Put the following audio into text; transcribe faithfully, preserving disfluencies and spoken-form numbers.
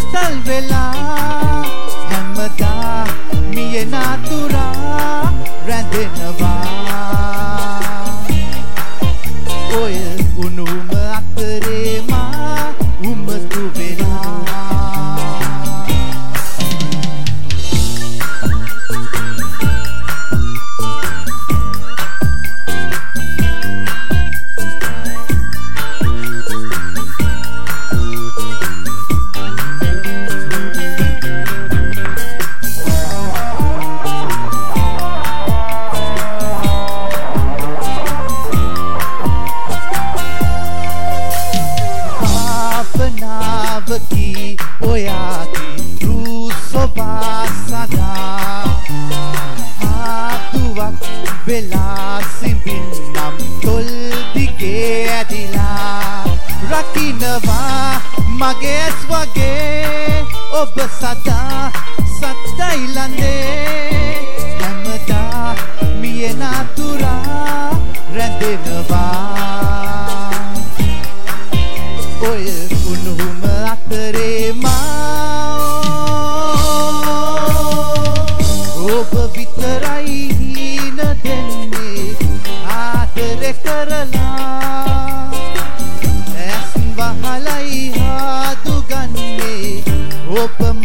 කතල් වෙලා හැමදා මිය නාතුරා රැඳෙනවා ඔය උණුම අතරේ මා උමතු වෙලා की ओयाकी रुसोबासना हातुවක් වෙලා සිඹින්නම් තොල් දිගේ ඇදිලා රකින්නවා මගේ ඇස් වගේ ඔබ සදා සත්තයිලන්නේ හැමදා මිය නාතුරා රැඳෙනවා ඔය උණුම අතරේ මා ඔබ විතරයි හින දෙන්නේ ආදර කරලා ඇස් වහලයි හාදු ගන්නේ ඔබ